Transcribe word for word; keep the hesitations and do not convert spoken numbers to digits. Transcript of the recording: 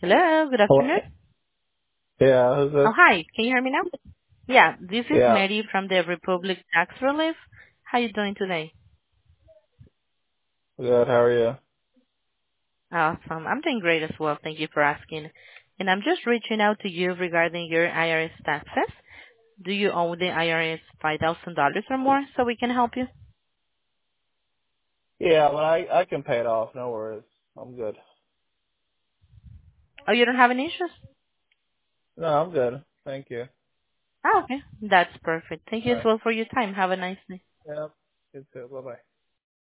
Hello, good Hello? afternoon. Yeah, who's Oh, this? hi. Can you hear me now? Yeah, this is Yeah, Mary from the Republic Tax Relief. How you doing today? good. How are you? Awesome. I'm doing great as well. Thank you for asking. And I'm just reaching out to you regarding your I R S taxes. Do you owe the I R S five thousand dollars or more so we can help you? Yeah, but I I can pay it off. No worries. I'm good. Oh, you don't have any issues? No, I'm good. Thank you. Oh, okay. That's perfect. Thank All you as right. well for your time. Have a nice day. Yeah. You too. Bye bye.